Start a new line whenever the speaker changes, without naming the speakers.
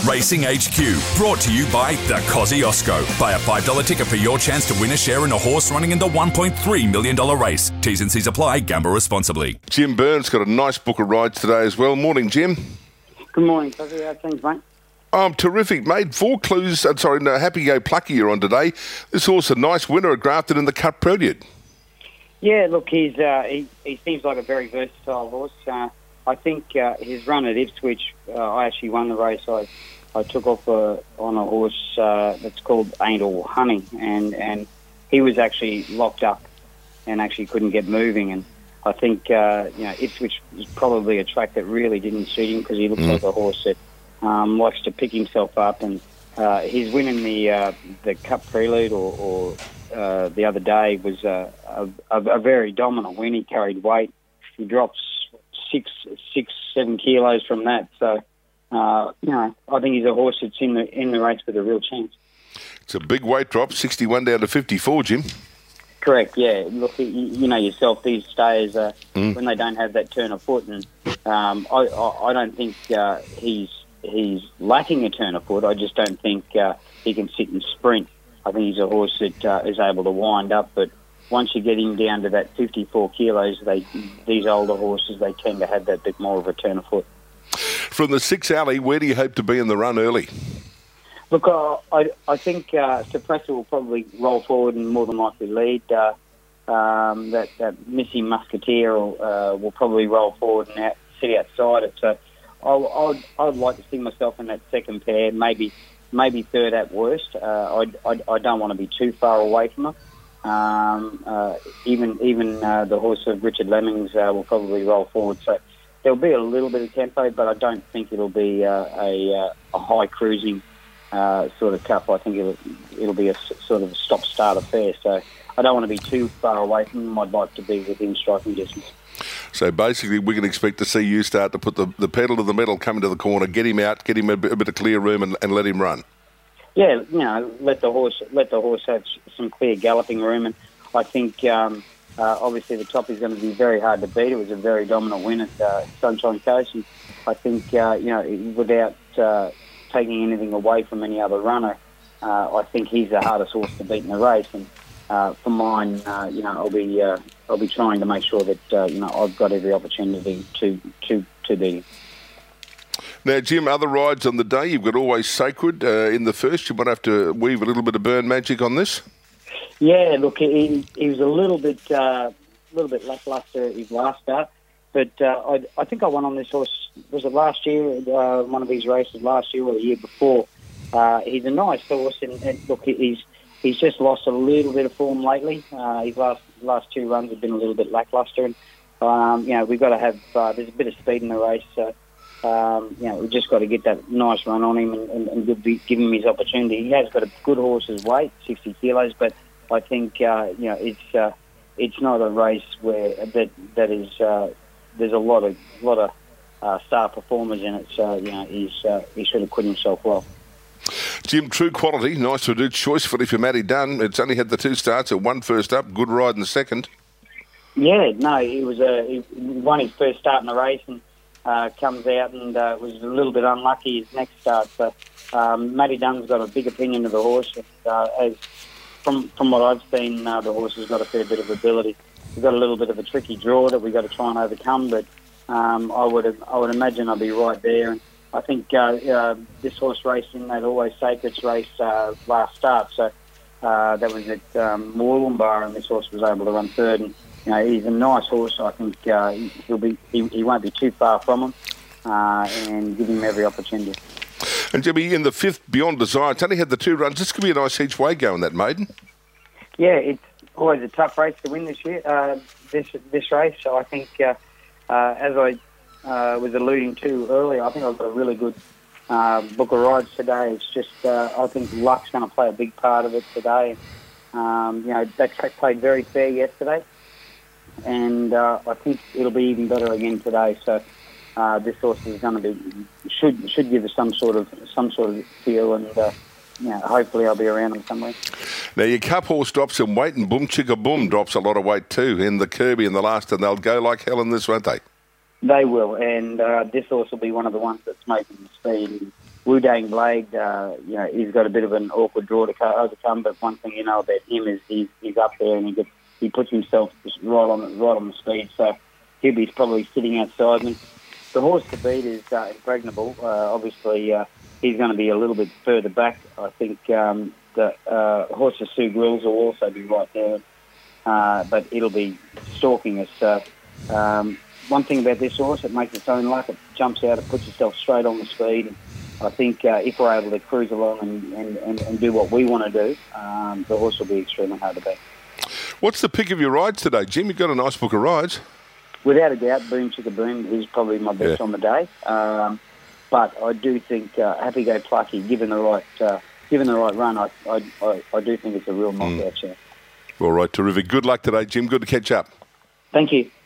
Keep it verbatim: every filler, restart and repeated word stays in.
Racing H Q, brought to you by the Kosciuszko. Buy a five dollar ticket for your chance to win a share in a horse running in the one point three million dollars race. T's and C's apply. Gamble responsibly.
Jim Byrne's got a nice book of rides today as well. Morning, Jim.
Good morning, Cosy. How's things, mate?
Um, terrific, mate. Four clues. Uh, sorry, no, Happy Go Plucky you're on today. This horse a nice winner, a grafted in the Cup Prelude.
Yeah, look, he's uh, he, he seems like a very versatile horse. Uh, I think uh, his run at Ipswich, uh, I actually won the race. I I took off uh, on a horse uh, that's called Ain't All Honey, and, and he was actually locked up and actually couldn't get moving. And I think uh, you know Ipswich was probably a track that really didn't suit him because he looks mm. like a horse that um, likes to pick himself up. And uh, his win in the uh, the Cup Prelude or, or uh, the other day was uh, a, a, a very dominant win. He carried weight. He drops six, six, seven kilos from that. So. Uh, you know, I think he's a horse that's in the in the race with a real chance.
It's a big weight drop, sixty-one down to fifty-four, Jim.
Correct, yeah. Look, you, you know yourself, these stayers, uh, mm. when they don't have that turn of foot, and um, I, I, I don't think uh, he's he's lacking a turn of foot. I just don't think uh, he can sit and sprint. I think he's a horse that uh, is able to wind up, but once you get him down to that fifty-four kilos, they these older horses, they tend to have that bit more of a turn of foot.
From the six alley, where do you hope to be in the run early?
Look, uh, I I think uh, Suppressor will probably roll forward and more than likely lead. Uh, um, that, that Missy Musketeer will, uh, will probably roll forward and out, sit outside it. So I'll, I'd, I'd like to see myself in that second pair, maybe maybe third at worst. Uh, I, I, I don't want to be too far away from her. Um, uh, even even uh, the horse of Richard Lemmings uh, will probably roll forward. So there'll be a little bit of tempo, but I don't think it'll be uh, a, uh, a high cruising uh, sort of cup. I think it'll, it'll be a sort of a stop-start affair. So I don't want to be too far away from them. I'd like to be within striking distance.
So basically we can expect to see you start to put the, the pedal to the metal, come into the corner, get him out, get him a bit, a bit of clear room and, and let him run.
Yeah, you know, let the horse let the horse have some clear galloping room. And I think... Um, Uh, obviously, the top is going to be very hard to beat. It was a very dominant win at uh, Sunshine Coast, and I think uh, you know, without uh, taking anything away from any other runner, uh, I think he's the hardest horse to beat in the race. And uh, for mine, uh, you know, I'll be uh, I'll be trying to make sure that uh, you know I've got every opportunity to to to beat him.
Now, Jim, other rides on the day. You've got Always Sacred uh, in the first. You might have to weave a little bit of Burn magic on this.
Yeah, look, he, he was a little bit, uh, little bit lackluster at his last start, but uh, I, I think I won on this horse. Was it last year? Uh, one of these races last year or the year before? Uh, he's a nice horse, and, and look, he's he's just lost a little bit of form lately. Uh, his last last two runs have been a little bit lackluster, and um, you know we've got to have. Uh, there's a bit of speed in the race, so um, you know we've just got to get that nice run on him and, and, and give, give him his opportunity. He has got a good horse's weight, sixty kilos, but I think uh, you know it's uh, it's not a race where that that is uh, there's a lot of lot of uh, star performers in it. So you know he's uh, he should have quit himself well.
Jim, True Quality, nice to do choice for if you're Matty Dunn. It's only had the two starts. It won first up, good ride in the second.
Yeah, no, he was a he won his first start in the race and uh, comes out and uh, was a little bit unlucky his next start. So um, Matty Dunn's got a big opinion of the horse. And, uh, as From from what I've seen, uh, the horse has got a fair bit of ability. We've got a little bit of a tricky draw that we've got to try and overcome, but um, I would I would imagine I'll be right there. And I think uh, uh, this horse raced in that Always Sacred's race uh, last start, so uh, that was at um, Moorlambar, and this horse was able to run third. And you know he's a nice horse. I think uh, he'll be he, he won't be too far from him, uh, and give him every opportunity.
And Jimmy, in the fifth, Beyond Desire, it's only had the two runs. This could be a nice each way going, that maiden.
Yeah, it's always a tough race to win this year, uh, this this race. So I think, uh, uh, as I uh, was alluding to earlier, I think I've got a really good uh, book of rides today. It's just, uh, I think luck's going to play a big part of it today. Um, you know, that track played very fair yesterday, and uh, I think it'll be even better again today. So. Uh, this horse is going to be should should give us some sort of some sort of feel, and uh, you know, hopefully I'll be around them somewhere.
Now your cup horse drops in weight, and Boom Chicka Boom drops a lot of weight too in the Kirby in the last, and they'll go like hell in this, won't they?
They will, and uh, this horse will be one of the ones that's making the speed. Wu Dang Blade, uh, you know, he's got a bit of an awkward draw to co- overcome. But one thing you know about him is he's, he's up there and he gets he puts himself just right on the, right on the speed. So he'll be probably sitting outside me. The horse to beat is uh, Impregnable. Uh, obviously, uh, he's going to be a little bit further back. I think um, the uh, horse of Sue Grills will also be right there, uh, but it'll be stalking us. Uh, um, one thing about this horse, it makes its own luck. It jumps out, it puts itself straight on the speed. And I think uh, if we're able to cruise along and, and, and, and do what we want to do, um, the horse will be extremely hard to beat.
What's the pick of your rides today, Jim? You've got a nice book of rides.
Without a doubt, Boom Chicka Boom is probably my best
Yeah.
on the day. Um, but I do think uh, Happy Go Plucky, given the right uh, given the right run, I, I, I, I do think it's a real knockout chance.
All right, terrific. Good luck today, Jim. Good to catch up.
Thank you.